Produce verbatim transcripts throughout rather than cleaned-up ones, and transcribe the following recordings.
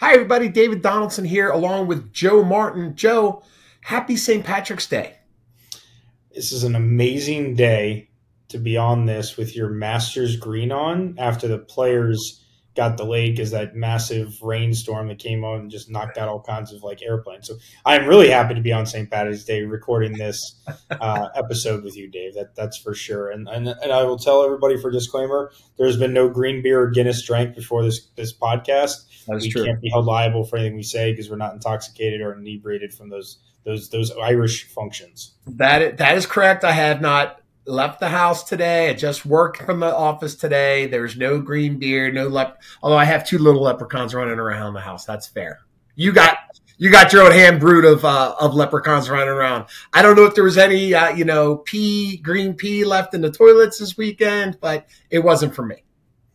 Hi, everybody. David Donaldson here, along with Joe Martin. Joe, happy Saint Patrick's Day. This is an amazing day to be on this with your Masters green on after the players got delayed because that massive rainstorm that came on and just knocked out all kinds of like airplanes. So I'm really happy to be on Saint Patrick's Day recording this uh, episode with you, Dave. That that's for sure. And, and and I will tell everybody for disclaimer: there's been no green beer or Guinness drank before this this podcast. That's we true. Can't be held liable for anything we say because we're not intoxicated or inebriated from those those those Irish functions. That that is correct. I have not left the house today. I just worked from the office today. There's no green beer, no lep. Although I have two little leprechauns running around the house. That's fair. You got you got your own hand brood of uh, of leprechauns running around. I don't know if there was any uh, you know pea green pea left in the toilets this weekend, but it wasn't for me.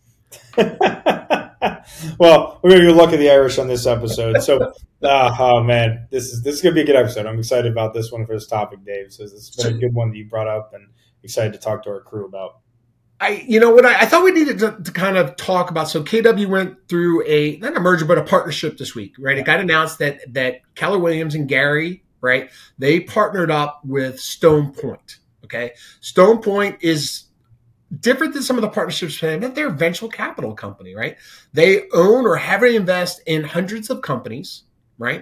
Well, we're gonna look at the Irish on this episode. So, uh, oh man, this is this is gonna be a good episode. I'm excited about this one for this topic, Dave. So this has been a good one that you brought up, and excited to talk to our crew about. I, you know what I, I thought we needed to, to kind of talk about. So K W went through a not a merger, but a partnership this week, right? It got announced that that Keller Williams and Gary, right? They partnered up with Stone Point. Okay, Stone Point is different than some of the partnerships, but they're a venture capital company, right? They own or heavily invest in hundreds of companies, right?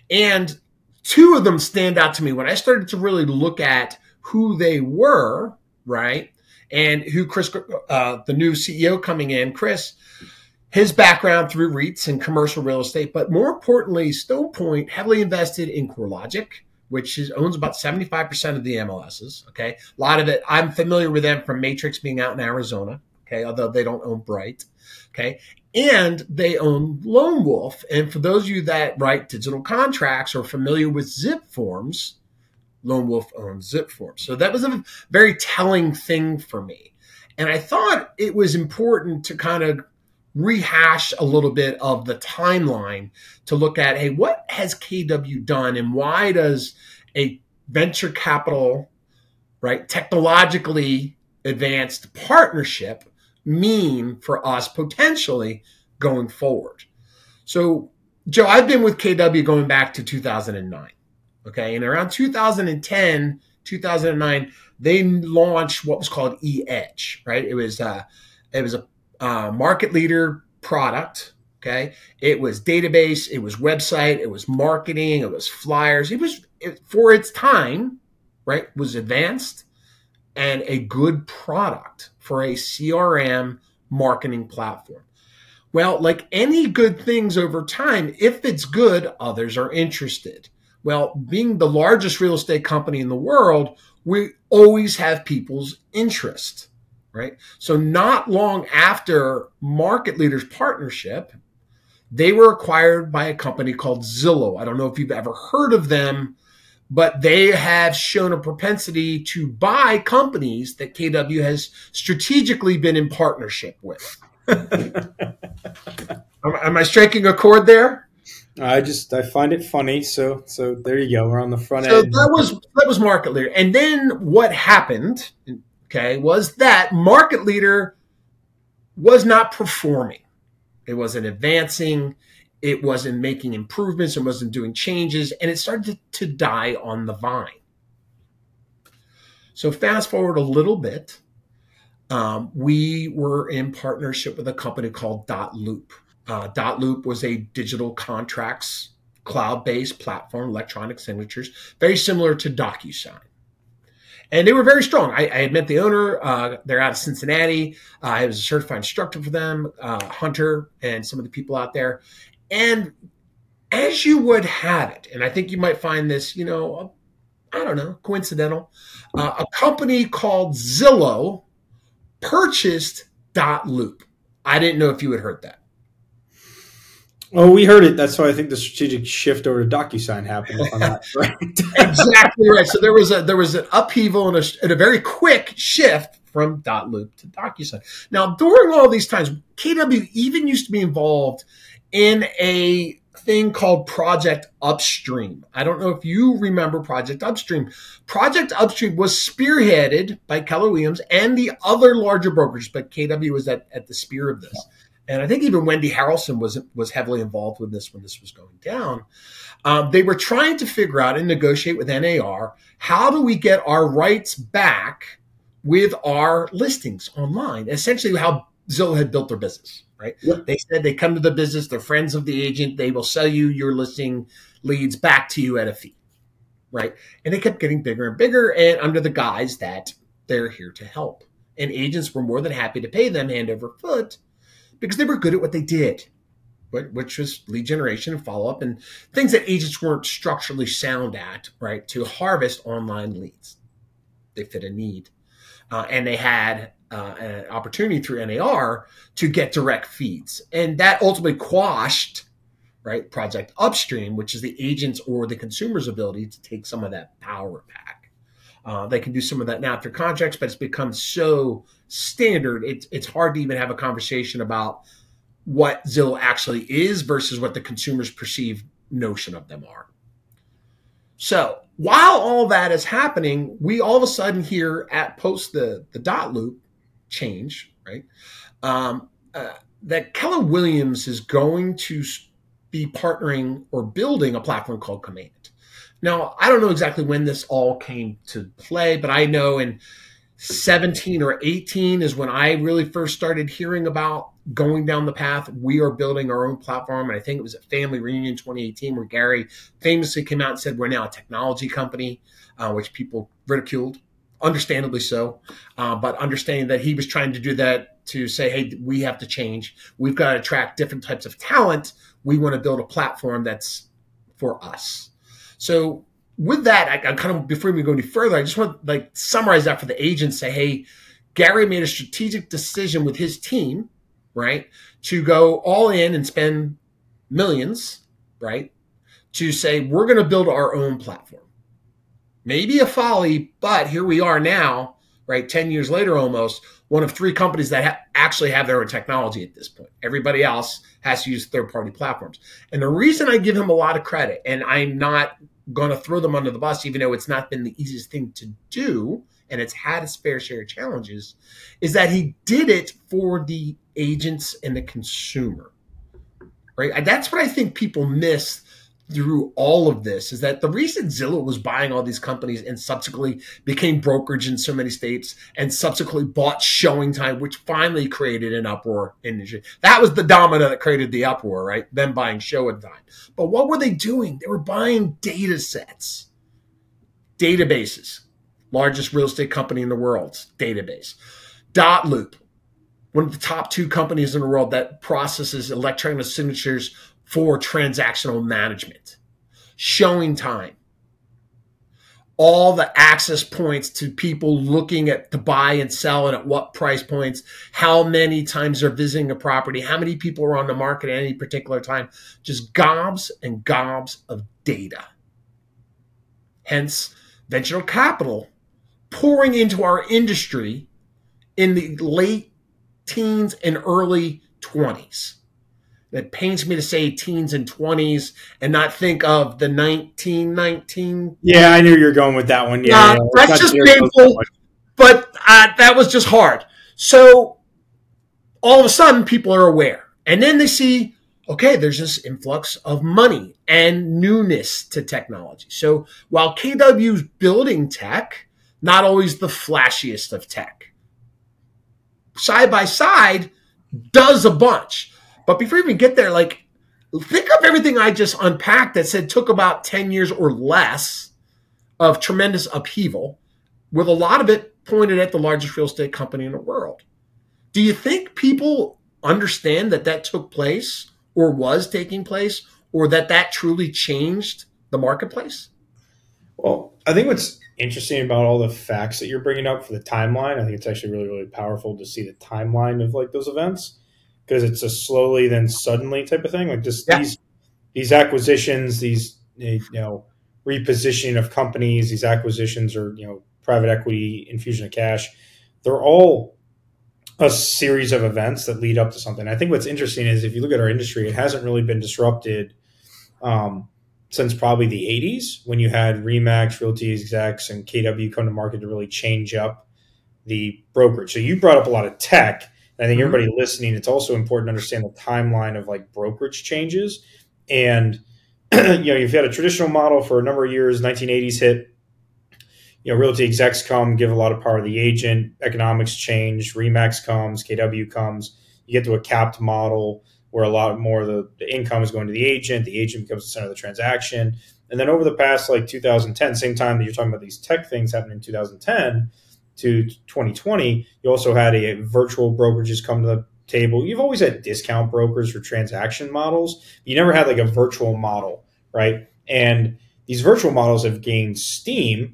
And two of them stand out to me when I started to really look at who they were, right? And who Chris, uh, the new C E O coming in, Chris, his background through REITs and commercial real estate, but more importantly, Stone Point heavily invested in CoreLogic, which is, owns about seventy-five percent of the M L Ss, okay? A lot of it, I'm familiar with them from Matrix being out in Arizona, okay? Although they don't own Bright, okay? And they own Lone Wolf. And for those of you that write digital contracts or familiar with zip forms, Lone Wolf owns zip forms. So that was a very telling thing for me. And I thought it was important to kind of rehash a little bit of the timeline to look at, hey, what has K W done and why does a venture capital, right, technologically advanced partnership mean for us potentially going forward? So, Joe, I've been with K W going back to two thousand nine, okay? And around two thousand ten, two thousand nine, they launched what was called eEdge, right? It was, uh, it was a Uh, market leader product. Okay. It was database. It was website. It was marketing. It was flyers. It was it, for its time, right, was advanced and a good product for a C R M marketing platform. Well, like any good things over time, if it's good, others are interested. Well, being the largest real estate company in the world, we always have people's interest. Right. So not long after Market Leaders Partnership, they were acquired by a company called Zillow. I don't know if you've ever heard of them, but they have shown a propensity to buy companies that K W has strategically been in partnership with. am, am I striking a chord there? I just I find it funny. So so there you go. We're on the front so end. So that was that was Market Leader. And then what happened, okay, was that Market Leader was not performing. It wasn't advancing. It wasn't making improvements. It wasn't doing changes. And it started to, to die on the vine. So fast forward a little bit. Um, we were in partnership with a company called dotloop. Uh, dotloop was a digital contracts, cloud-based platform, electronic signatures, very similar to DocuSign. And they were very strong. I, I had met the owner. Uh, they're out of Cincinnati. Uh, I was a certified instructor for them, uh, Hunter, and some of the people out there. And as you would have it, and I think you might find this, you know, I don't know, coincidental, uh, a company called Zillow purchased dotloop. I didn't know if you had heard that. Oh, we heard it. That's why I think the strategic shift over to DocuSign happened. If I'm not right. Exactly right. So there was a there was an upheaval and a, and a very quick shift from dotloop to DocuSign. Now, during all these times, K W even used to be involved in a thing called Project Upstream. I don't know if you remember Project Upstream. Project Upstream was spearheaded by Keller Williams and the other larger brokers, but K W was at, at the spear of this. and I think even Wendy Harrelson was was heavily involved with this when this was going down. Um, they were trying to figure out and negotiate with N A R, how do we get our rights back with our listings online? Essentially how Zillow had built their business, right? Yep. They said they come to the business, they're friends of the agent, they will sell you your listing leads back to you at a fee, right? And they kept getting bigger and bigger, and under the guise that they're here to help. And agents were more than happy to pay them hand over foot because they were good at what they did, which was lead generation and follow-up and things that agents weren't structurally sound at, right, to harvest online leads. They fit a need. Uh, and they had uh, an opportunity through N A R to get direct feeds. And that ultimately quashed, right, Project Upstream, which is the agent's or the consumer's ability to take some of that power back. Uh, they can do some of that now through contracts, but it's become so standard, it's, it's hard to even have a conversation about what Zillow actually is versus what the consumer's perceived notion of them are. So while all that is happening, we all of a sudden hear at post the, the dot loop change, right? Um, uh, that Keller Williams is going to be partnering or building a platform called Command. Now, I don't know exactly when this all came to play, but I know in seventeen or eighteen is when I really first started hearing about going down the path. We are building our own platform. And I think it was at Family Reunion twenty eighteen where Gary famously came out and said, we're now a technology company, uh, which people ridiculed, understandably so. Uh, but understanding that he was trying to do that to say, hey, we have to change. We've got to attract different types of talent. We want to build a platform that's for us. So with that, I, I kind of, before we go any further, I just want to like summarize that for the agents, say, hey, Gary made a strategic decision with his team, right, to go all in and spend millions, right, to say, we're going to build our own platform. Maybe a folly, but here we are now, right, ten years later almost, one of three companies that ha- actually have their own technology at this point. Everybody else has to use third-party platforms. And the reason I give him a lot of credit, and I'm not going to throw them under the bus, even though it's not been the easiest thing to do, and it's had its fair share of challenges, is that he did it for the agents and the consumer, right? And that's what I think people miss through all of this, is that the reason Zillow was buying all these companies and subsequently became brokerage in so many states and subsequently bought ShowingTime, which finally created an uproar industry. That was the domino that created the uproar, right? Them buying ShowingTime. But what were they doing? They were buying data sets, databases, largest real estate company in the world's database. dotloop, one of the top two companies in the world that processes electronic signatures for transactional management. ShowingTime, all the access points to people looking at to buy and sell and at what price points, how many times they're visiting a property, how many people are on the market at any particular time, just gobs and gobs of data. Hence, venture capital pouring into our industry in the late teens and early twenties. It pains me to say teens and twenties and not think of the nineteen nineteen. Yeah, I knew you were going with that one. Yeah, uh, yeah. That's just painful, but uh, that was just hard. So all of a sudden, people are aware. And then they see, okay, there's this influx of money and newness to technology. So while K W's building tech, not always the flashiest of tech, side by side does a bunch. But before we even get there, like, think of everything I just unpacked that said took about ten years or less of tremendous upheaval, with a lot of it pointed at the largest real estate company in the world. Do you think people understand that that took place or was taking place, or that that truly changed the marketplace? Well, I think what's interesting about all the facts that you're bringing up for the timeline, I think it's actually really, really powerful to see the timeline of like those events. Because it's a slowly then suddenly type of thing. Like this, yeah. these these acquisitions, these you know repositioning of companies, these acquisitions or you know private equity infusion of cash, they're all a series of events that lead up to something. I think what's interesting is if you look at our industry, it hasn't really been disrupted um, since probably the eighties when you had RE/MAX, Realty Execs, and K W come to market to really change up the brokerage. So you brought up a lot of tech. And I think Mhm. everybody listening, it's also important to understand the timeline of like brokerage changes. And you know, you've had a traditional model for a number of years. nineteen eighties hit. You know, realty execs come, give a lot of power to the agent. Economics change. Remax comes. K W comes. You get to a capped model where a lot more of the, the income is going to the agent. The agent becomes the center of the transaction. And then over the past like two thousand ten, same time that you're talking about these tech things happening in two thousand ten to twenty twenty, you also had a, a virtual brokerages come to the table. You've always had discount brokers for transaction models. But you never had like a virtual model, right? And these virtual models have gained steam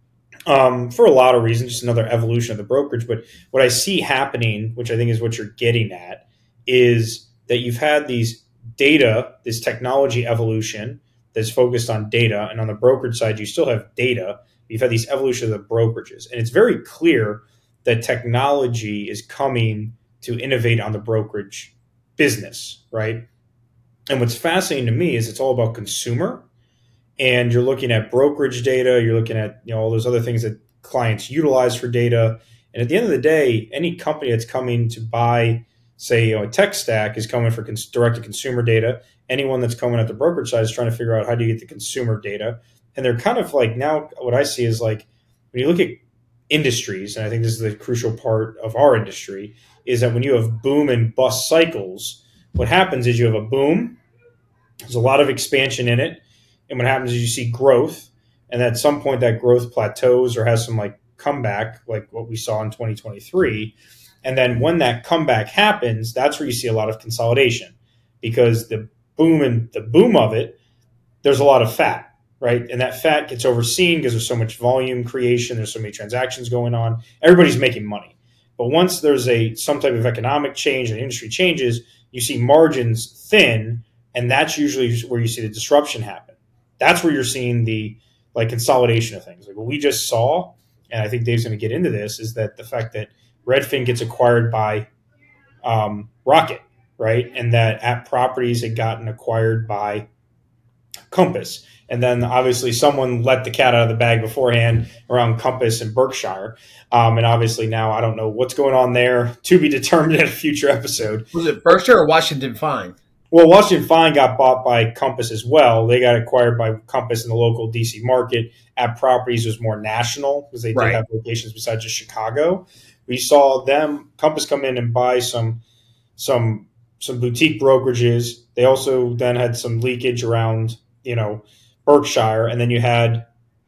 um, for a lot of reasons, just another evolution of the brokerage. But what I see happening, which I think is what you're getting at, is that you've had these data, this technology evolution that's focused on data. And on the brokerage side, you still have data. You've had these evolution of the brokerages. And it's very clear that technology is coming to innovate on the brokerage business, right? And what's fascinating to me is it's all about consumer. And you're looking at brokerage data, you're looking at, you know, all those other things that clients utilize for data. And at the end of the day, any company that's coming to buy, say, you know, a tech stack is coming for cons- direct to consumer data. Anyone that's coming at the brokerage side is trying to figure out how do you get the consumer data. And they're kind of like, now what I see is like, when you look at industries, and I think this is the crucial part of our industry, is that when you have boom and bust cycles, what happens is you have a boom, there's a lot of expansion in it. And what happens is you see growth, and at some point that growth plateaus or has some like comeback, like what we saw in twenty twenty-three. And then when that comeback happens, that's where you see a lot of consolidation, because the boom and the boom of it, there's a lot of fat, right? And that fat gets overseen because there's so much volume creation, there's so many transactions going on, everybody's making money. But once there's a some type of economic change and industry changes, you see margins thin, and that's usually where you see the disruption happen. That's where you're seeing the like consolidation of things. Like what we just saw, and I think Dave's going to get into this, is that the fact that Redfin gets acquired by um, Rocket, right? And that App Properties had gotten acquired by Compass. And then obviously someone let the cat out of the bag beforehand around Compass and Berkshire. Um, and obviously now I don't know what's going on there, to be determined in a future episode. Was it Berkshire or Washington Fine? Well, Washington Fine got bought by Compass as well. They got acquired by Compass in the local D C market. App Properties was more national because they did Right. have locations besides just Chicago. We saw them, Compass, come in and buy some some some boutique brokerages. They also then had some leakage around, you know, Berkshire, and then you had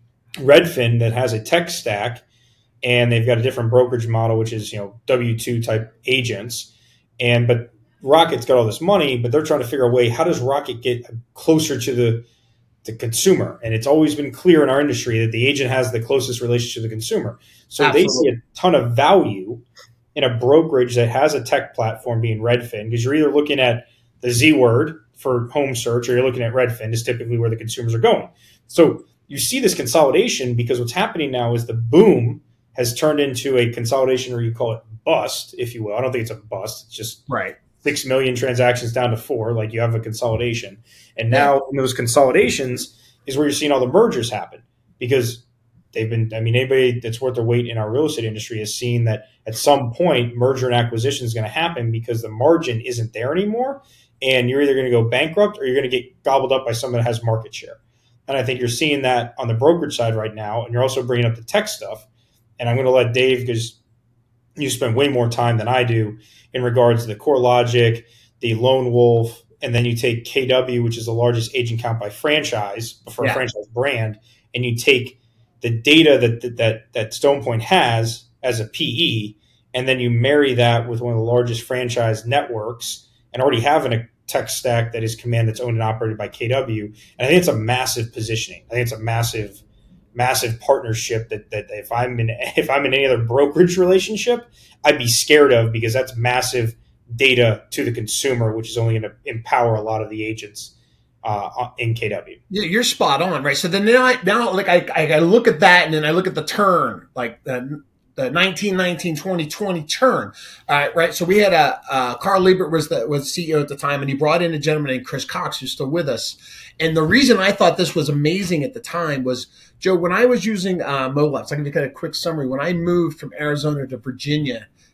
Redfin that has a tech stack, and they've got a different brokerage model, which is, you know, W two type agents. And but Rocket's got all this money, but they're trying to figure out a way, how does Rocket get closer to the, the consumer? And it's always been clear in our industry that the agent has the closest relationship to the consumer. So Absolutely. They see a ton of value in a brokerage that has a tech platform being Redfin, because you're either looking at the Z word for home search or you're looking at Redfin is typically where the consumers are going. So you see this consolidation because what's happening now is the boom has turned into a consolidation, or you call it bust, if you will. I don't think it's a bust. It's just right. six million transactions down to four, like you have a consolidation. And now yeah. in those consolidations is where you're seeing all the mergers happen, because they've been, I mean, anybody that's worth their weight in our real estate industry has seen that at some point merger and acquisition is going to happen because the margin isn't there anymore. And you're either going to go bankrupt or you're going to get gobbled up by someone that has market share. And I think you're seeing that on the brokerage side right now. And you're also bringing up the tech stuff. And I'm going to let Dave, because you spend way more time than I do in regards to the CoreLogic, the Lone Wolf, and then you take K W, which is the largest agent count by franchise, for yeah. a franchise brand, and you take the data that that that Stone Point has as a P E, and then you marry that with one of the largest franchise networks and already having a tech stack that is Command that's owned and operated by K W. And I think it's a massive positioning. I think it's a massive, massive partnership that that if I'm in if I'm in any other brokerage relationship, I'd be scared of, because that's massive data to the consumer, which is only going to empower a lot of the agents uh, in K W. Yeah, you're spot on, right? So then now, I, now like I, I look at that, and then I look at the turn, like the, the nineteen nineteen twenty twenty turn, uh, right? So we had a uh, Carl Liebert was the was C E O at the time, and he brought in a gentleman named Chris Cox, who's still with us. And the reason I thought this was amazing at the time was, Joe, when I was using uh, Molex, I can give you kind of a quick summary. When I moved from Arizona to Virginia,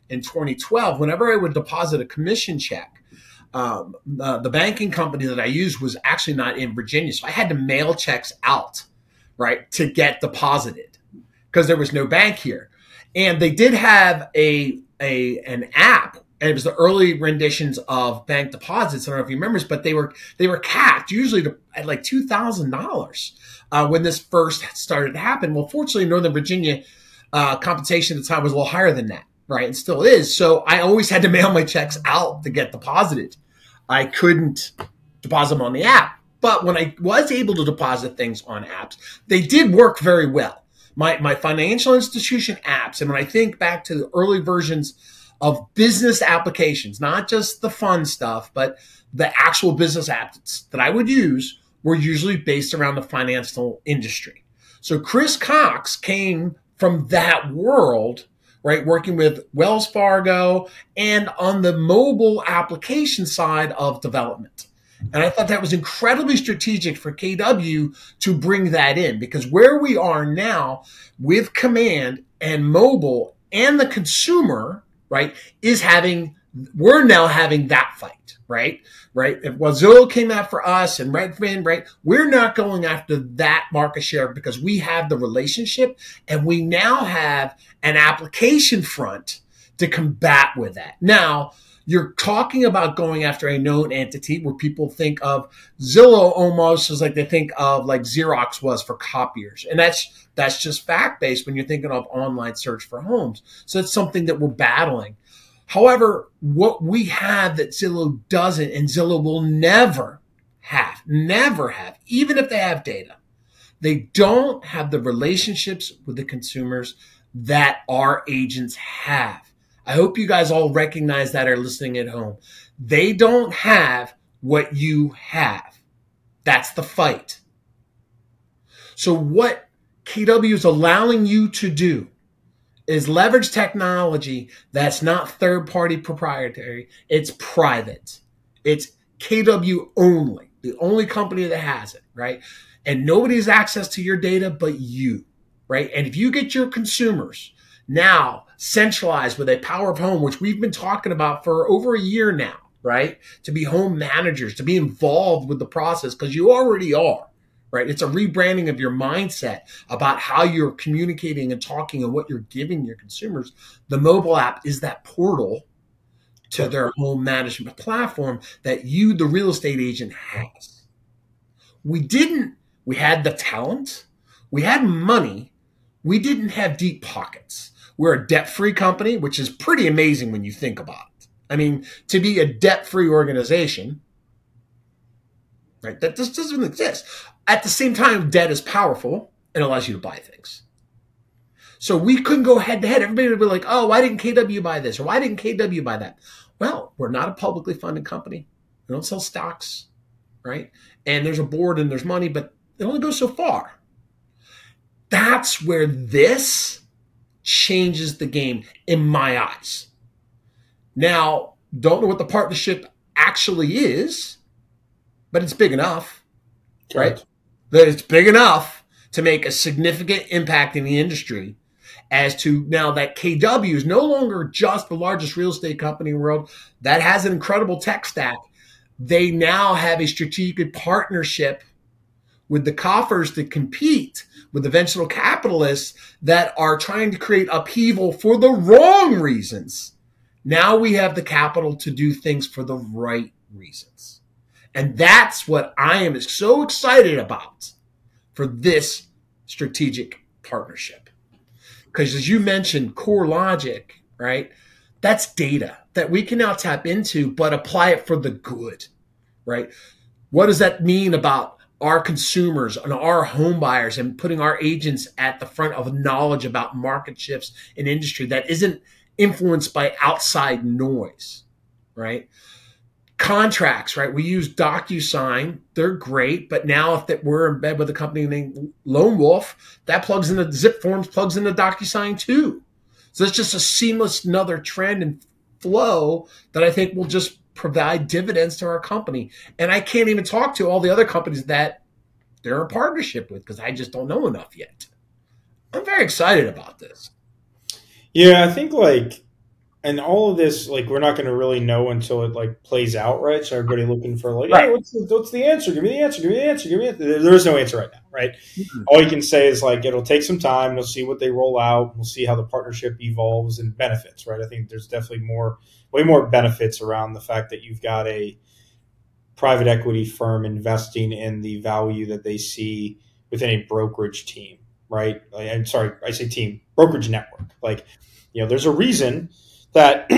in twenty twelve, whenever I would deposit a commission check, um, the, the banking company that I used was actually not in Virginia. So I had to mail checks out, right, to get deposited because there was no bank here. And they did have a, a an app, and it was the early renditions of bank deposits. I don't know if you remember this, but they were they were capped usually to, at like two thousand dollars uh, when this first started to happen. Well, fortunately, in Northern Virginia, uh, compensation at the time was a little higher than that, right? And still is. So I always had to mail my checks out to get deposited. I couldn't deposit them on the app. But when I was able to deposit things on apps, they did work very well. My, my financial institution apps, and when I think back to the early versions of business applications, not just the fun stuff, but the actual business apps that I would use were usually based around the financial industry. So Chris Cox came from that world, right, working with Wells Fargo and on the mobile application side of development. And I thought that was incredibly strategic for K W to bring that in, because where we are now with Command and mobile and the consumer, right, is having, we're now having that fight, right? Right. If Zillow came after us and Redfin, right, we're not going after that market share because we have the relationship and we now have an application front to combat with that. Now, you're talking about going after a known entity where people think of Zillow almost as like they think of like Xerox was for copiers. And that's that's just fact-based when you're thinking of online search for homes. So it's something that we're battling. However, what we have that Zillow doesn't, and Zillow will never have, never have, even if they have data, they don't have the relationships with the consumers that our agents have. I hope you guys all recognize that are listening at home. They don't have what you have. That's the fight. So what K W is allowing you to do is leverage technology that's not third-party proprietary. It's private. It's K W only, the only company that has it, right? And nobody has access to your data but you, right? And if you get your consumers now centralized with a power of home, which we've been talking about for over a year now, right? To be home managers, to be involved with the process, because you already are, right? It's a rebranding of your mindset about how you're communicating and talking and what you're giving your consumers. The mobile app is that portal to their home management platform that you, the real estate agent, has. We didn't, we had the talent, we had money, we didn't have deep pockets. We're a debt-free company, which is pretty amazing when you think about it. I mean, to be a debt-free organization, right, that just doesn't exist. At the same time, debt is powerful and allows you to buy things. So we couldn't go head-to-head. Everybody would be like, oh, why didn't K W buy this? Or why didn't K W buy that? Well, we're not a publicly funded company. We don't sell stocks, right? And there's a board and there's money, but it only goes so far. That's where this changes the game in my eyes. Now, don't know what the partnership actually is, but it's big enough, right? That it's big enough to make a significant impact in the industry as to now that K W is no longer just the largest real estate company in the world that has an incredible tech stack. They now have a strategic partnership with the coffers to compete with the venture capitalists that are trying to create upheaval for the wrong reasons. Now we have the capital to do things for the right reasons. And that's what I am so excited about for this strategic partnership. Because as you mentioned, CoreLogic, right? That's data that we can now tap into, but apply it for the good, right? What does that mean about our consumers and our home buyers and putting our agents at the front of knowledge about market shifts in industry that isn't influenced by outside noise, right? Contracts, right? We use DocuSign. They're great, but now if that we're in bed with a company named Lone Wolf, that plugs into Zip Forms, plugs into DocuSign too. So it's just a seamless another trend and flow that I think will just provide dividends to our company. And I can't even talk to all the other companies that they're in partnership with because I just don't know enough yet. I'm very excited about this. Yeah, I think like and all of this, like, we're not going to really know until it like plays out, right? So everybody looking for like, hey, Right. what's the, what's the answer? Give me the answer. Give me the answer. Give me the answer. There is no answer right now, right? Mhm. All you can say is like it'll take some time. We'll see what they roll out. We'll see how the partnership evolves and benefits, right? I think there's definitely more, way more benefits around the fact that you've got a private equity firm investing in the value that they see within a brokerage team, right? Like, I'm sorry, I say team, brokerage network. Like, you know, there's a reason that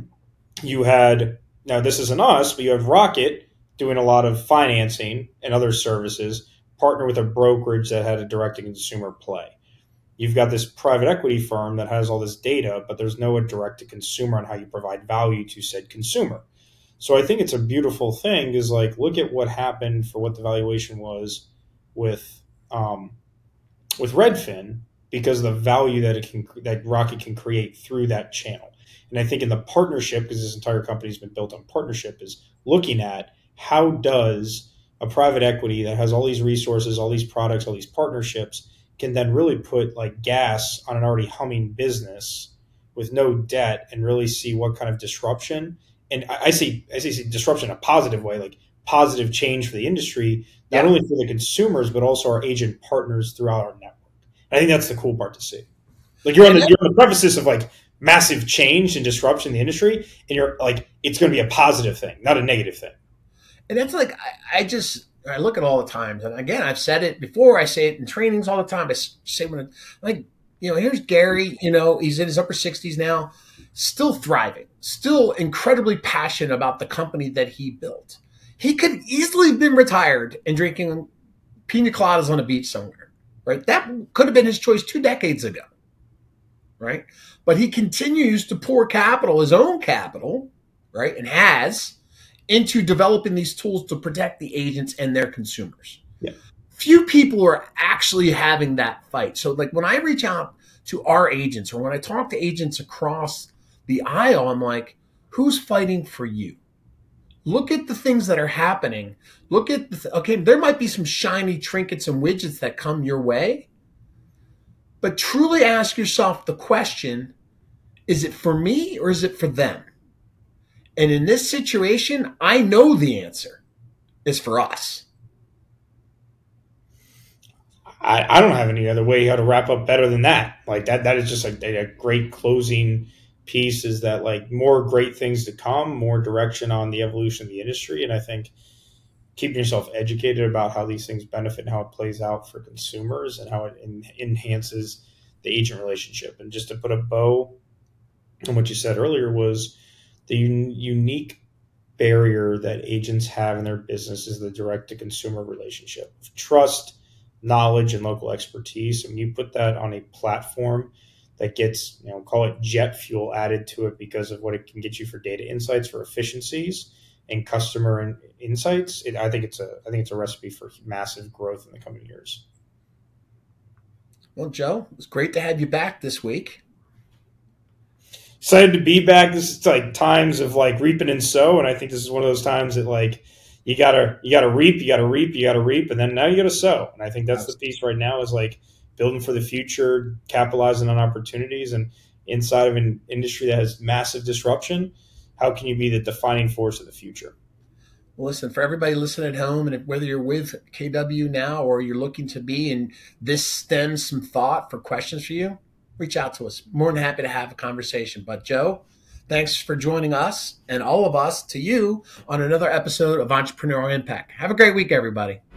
you had, now this isn't us, but you have Rocket doing a lot of financing and other services, partner with a brokerage that had a direct-to-consumer play. You've got this private equity firm that has all this data, but there's no direct-to-consumer on how you provide value to said consumer. So I think it's a beautiful thing is like, look at what happened for what the valuation was with um, with Redfin because of the value that it can that Rocket can create through that channel. And I think in the partnership, because this entire company has been built on partnership, is looking at how does a private equity that has all these resources, all these products, all these partnerships can then really put like gas on an already humming business with no debt and really see what kind of disruption. And I, I see I see disruption in a positive way, like positive change for the industry, not Yeah. only for the consumers, but also our agent partners throughout our network. And I think that's the cool part to see. Like you're on the you're on the premises of like massive change and disruption in the industry, and you're like, it's going to be a positive thing, not a negative thing. And that's like, I, I just, I look at all the times. And again, I've said it before. I say it in trainings all the time. I say when, like, you know, here's Gary, you know, he's in his upper sixties now, still thriving, still incredibly passionate about the company that he built. He could easily have been retired and drinking pina coladas on a beach somewhere, right? That could have been his choice two decades ago, right? But he continues to pour capital, his own capital, right, and has, into developing these tools to protect the agents and their consumers. Yeah. Few people are actually having that fight. So like when I reach out to our agents or when I talk to agents across the aisle, I'm like, who's fighting for you? Look at the things that are happening. Look at the, th- okay, there might be some shiny trinkets and widgets that come your way, but truly ask yourself the question, is it for me or is it for them? And in this situation, I know the answer is for us. I, I don't have any other way how to wrap up better than that. Like that, that is just like a, a great closing piece is that like more great things to come, more direction on the evolution of the industry. And I think keeping yourself educated about how these things benefit and how it plays out for consumers and how it en- enhances the agent relationship. And just to put a bow on what you said earlier was the un- unique barrier that agents have in their business is the direct to consumer relationship. Trust, knowledge, and local expertise. And when you put that on a platform that gets, you know, call it jet fuel added to it because of what it can get you for data insights, for efficiencies and customer in- insights, it, I think it's a I think it's a recipe for massive growth in the coming years. Well, Joe, it was great to have you back this week. Excited to be back. This is like times of like reaping and sow, and I think this is one of those times that like you gotta you gotta reap, you gotta reap, you gotta reap, and then now you gotta sow. And I think that's the piece right now is like building for the future, capitalizing on opportunities, and inside of an industry that has massive disruption, how can you be the defining force of the future? Well, listen, for everybody listening at home, and if, whether you're with K W now or you're looking to be, and this stems some thought for questions for you, reach out to us. More than happy to have a conversation. But Joe, thanks for joining us and all of us to you on another episode of Entrepreneurial Impact. Have a great week, everybody.